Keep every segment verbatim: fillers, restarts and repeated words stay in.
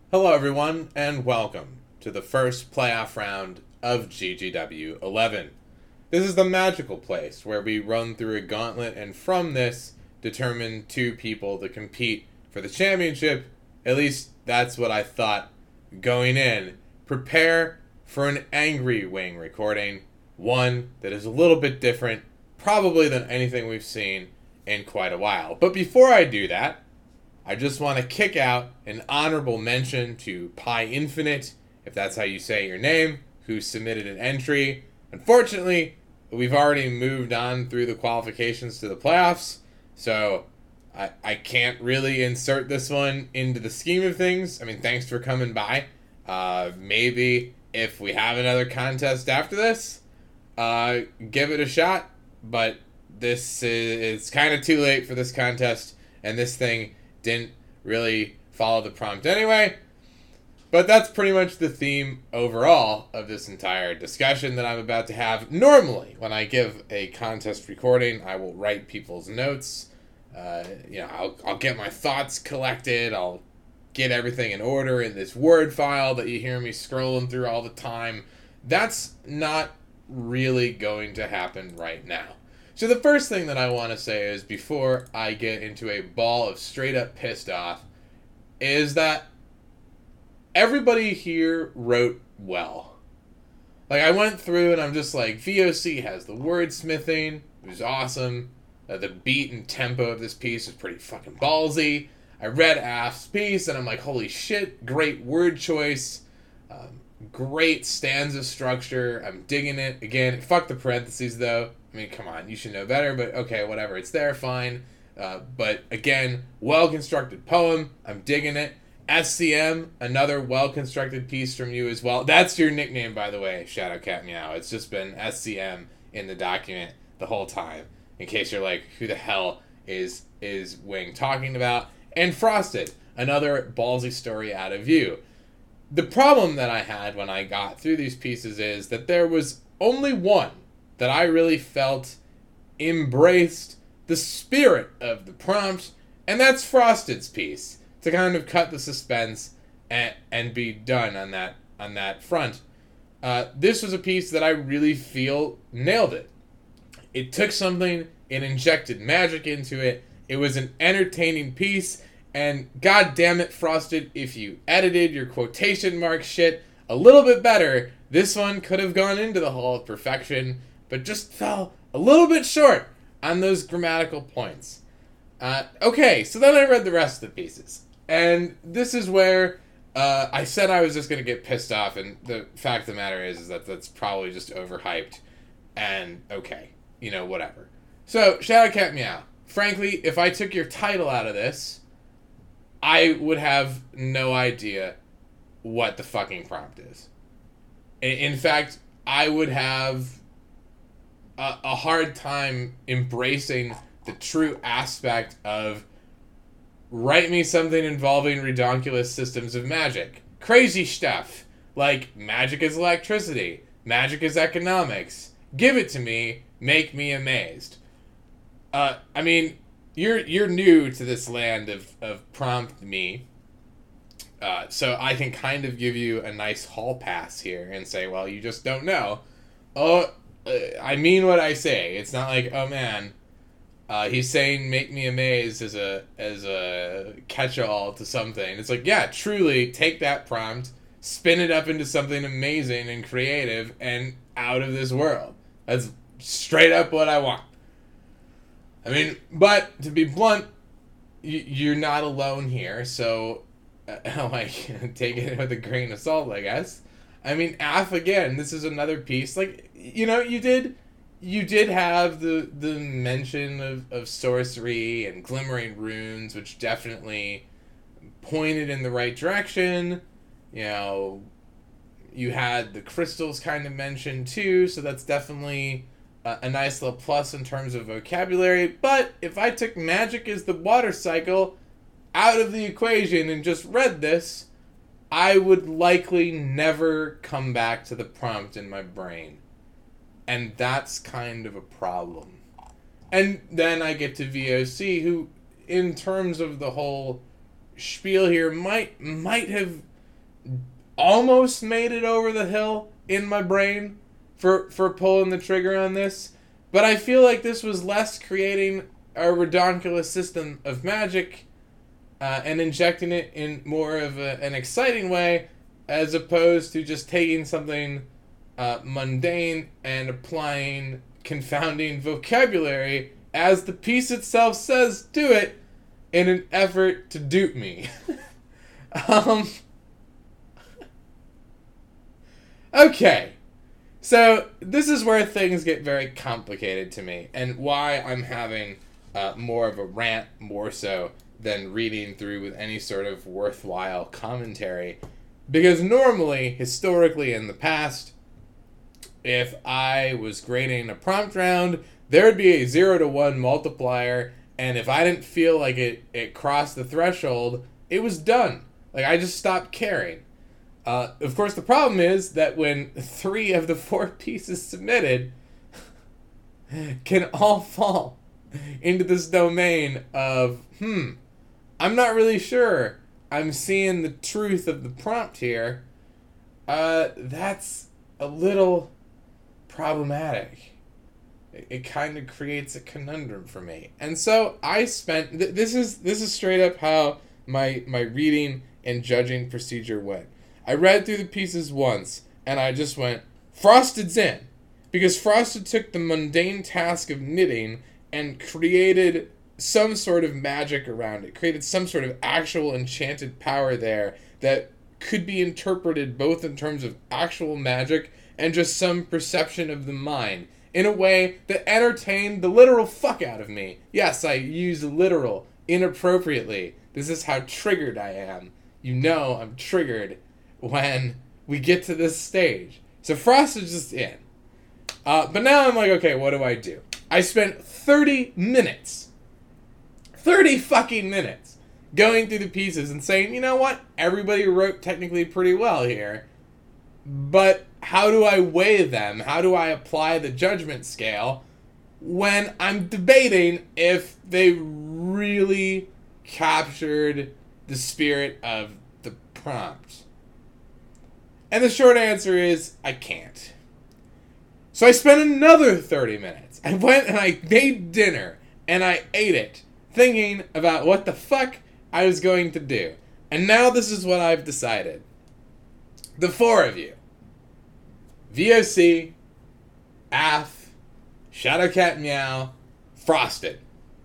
Hello, everyone, and welcome to the first playoff round of G G W eleven. This is the magical place where we run through a gauntlet and from this determine two people to compete for the championship. At least that's what I thought going in. Prepare for an angry wing recording, one that is a little bit different, probably than anything we've seen in quite a while. But before I do that, I just want to kick out an honorable mention to Pi Infinite, if that's how you say your name, who submitted an entry. Unfortunately, we've already moved on through the qualifications to the playoffs, so I, I can't really insert this one into the scheme of things. I mean, thanks for coming by. Uh, maybe if we have another contest after this, uh, give it a shot, but this is it's kind of too late for this contest, and this thing didn't really follow the prompt anyway. But that's pretty much the theme overall of this entire discussion that I'm about to have. Normally, when I give a contest recording, I will write people's notes. Uh, you know, I'll, I'll get my thoughts collected. I'll get everything in order in this Word file that you hear me scrolling through all the time. That's not really going to happen right now. So the first thing that I want to say is, before I get into a ball of straight up pissed off, is that everybody here wrote well. Like, I went through and I'm just like, V O C has the wordsmithing, it was awesome. Uh, the beat and tempo of this piece is pretty fucking ballsy. I read Af's piece and I'm like, holy shit, great word choice. Um, great stanza structure. I'm digging it. Again, fuck the parentheses though. I mean, come on, you should know better, but okay, whatever, it's there, fine. Uh, but again, well-constructed poem, I'm digging it. S C M, another well-constructed piece from you as well. That's your nickname, by the way, Shadowcat Meow. It's just been S C M in the document the whole time, in case you're like, who the hell is, is Wing talking about? And Frosted, another ballsy story out of you. The problem that I had when I got through these pieces is that there was only one that I really felt embraced the spirit of the prompt, and that's Frosted's piece, to kind of cut the suspense and, and be done on that on that front. Uh, this was a piece that I really feel nailed it. It took something, it injected magic into it, it was an entertaining piece, and god damn it, Frosted, if you edited your quotation mark shit a little bit better, this one could have gone into the Hall of Perfection, but just fell a little bit short on those grammatical points. Uh, okay, so then I read the rest of the pieces. And this is where uh, I said I was just going to get pissed off, and the fact of the matter is, is that that's probably just overhyped. And, okay, you know, whatever. So, Shadowcat Meow, frankly, if I took your title out of this, I would have no idea what the fucking prompt is. In fact, I would have a, a hard time embracing the true aspect of write me something involving redonkulous systems of magic. Crazy stuff. Like, magic is electricity. Magic is economics. Give it to me. Make me amazed. Uh, I mean, you're you're new to this land of, of prompt me. Uh, so I can kind of give you a nice hall pass here and say, well, you just don't know. Oh, uh, I mean what I say. It's not like, oh man, uh, he's saying make me amazed as a as a catch-all to something. It's like, yeah, truly take that prompt, spin it up into something amazing and creative and out of this world. That's straight up what I want. I mean, but to be blunt, you, you're not alone here, so uh, like, take it with a grain of salt, I guess. I mean, Af, again, this is another piece. Like, you know, you did you did have the the mention of, of sorcery and glimmering runes, which definitely pointed in the right direction. You know, you had the crystals kind of mentioned too, so that's definitely a, a nice little plus in terms of vocabulary. But if I took magic as the water cycle out of the equation and just read this, I would likely never come back to the prompt in my brain. And that's kind of a problem. And then I get to V O C, who, in terms of the whole spiel here, might might have almost made it over the hill in my brain for, for pulling the trigger on this. But I feel like this was less creating a redonkulous system of magic uh, and injecting it in more of a, an exciting way, as opposed to just taking something uh, mundane and applying confounding vocabulary, as the piece itself says, do it, in an effort to dupe me. um, okay. So, this is where things get very complicated to me, and why I'm having uh, more of a rant, more so than reading through with any sort of worthwhile commentary. Because normally, historically in the past, if I was grading a prompt round, there would be a zero to one multiplier, and if I didn't feel like it, it crossed the threshold, it was done. Like, I just stopped caring. Uh, of course, the problem is that when three of the four pieces submitted can all fall into this domain of, hmm, I'm not really sure I'm seeing the truth of the prompt here, uh, that's a little problematic. It, it kind of creates a conundrum for me. And so I spent, th- this is this is straight up how my my reading and judging procedure went. I read through the pieces once, and I just went, Frosted's in. Because Frosted took the mundane task of knitting and created some sort of magic around it, created some sort of actual enchanted power there that could be interpreted both in terms of actual magic and just some perception of the mind, in a way that entertained the literal fuck out of me. Yes, I use literal inappropriately. This is how triggered I am. You know I'm triggered when we get to this stage. So Frost is just in. Uh, but now I'm like, okay, what do I do? I spent thirty minutes, thirty fucking minutes, going through the pieces and saying, you know what? Everybody wrote technically pretty well here. But how do I weigh them? How do I apply the judgment scale when I'm debating if they really captured the spirit of the prompt? And the short answer is, I can't. So I spent another thirty minutes. I went and I made dinner, and I ate it, thinking about what the fuck I was going to do. And now this is what I've decided. The four of you, V O C, A F, Shadowcat Meow, Frosted,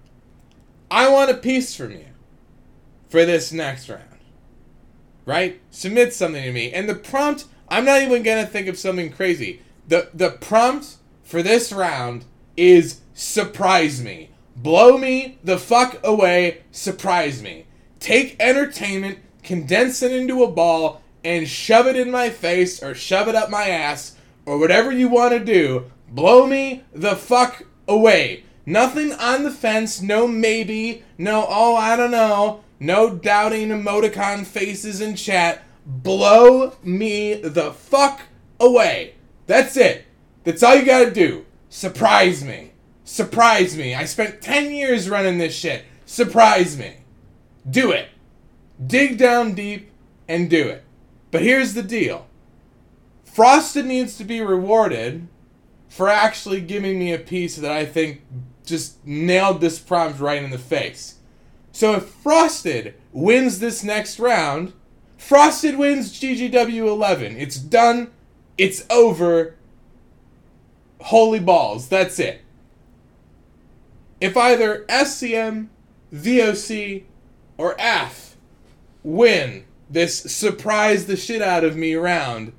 I want a piece from you for this next round. Right? Submit something to me. And the prompt, I'm not even going to think of something crazy. The the prompt for this round is surprise me. Blow me the fuck away, surprise me. Take entertainment, condense it into a ball, and shove it in my face or shove it up my ass or whatever you want to do. Blow me the fuck away. Nothing on the fence, no maybe, no oh I don't know. No doubting emoticon faces in chat. Blow me the fuck away. That's it. That's all you gotta do. Surprise me. Surprise me. I spent ten years running this shit. Surprise me. Do it. Dig down deep and do it. But here's the deal. Frosted needs to be rewarded for actually giving me a piece that I think just nailed this prompt right in the face. So if Frosted wins this next round, Frosted wins G G W eleven. It's done. It's over. Holy balls. That's it. If either S C M, V O C, or A F win this surprise the shit out of me round,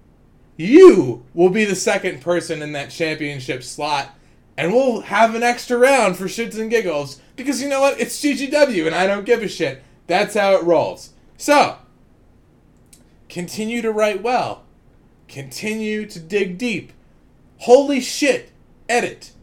you will be the second person in that championship slot, and we'll have an extra round for shits and giggles. Because you know what? It's G G W and I don't give a shit. That's how it rolls. So, continue to write well. Continue to dig deep. Holy shit. Edit.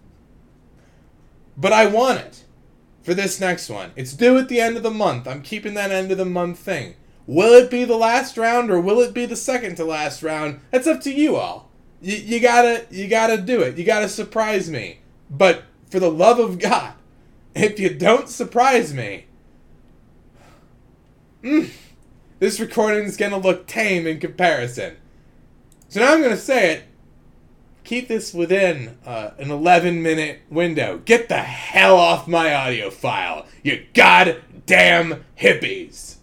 But I want it for this next one. It's due at the end of the month. I'm keeping that end of the month thing. Will it be the last round or will it be the second to last round? That's up to you all. You, you gotta, you gotta do it. You gotta surprise me. But for the love of God, if you don't surprise me, mm, this recording's gonna look tame in comparison. So now I'm gonna say it. Keep this within uh, an eleven minute window. Get the hell off my audio file, you goddamn hippies!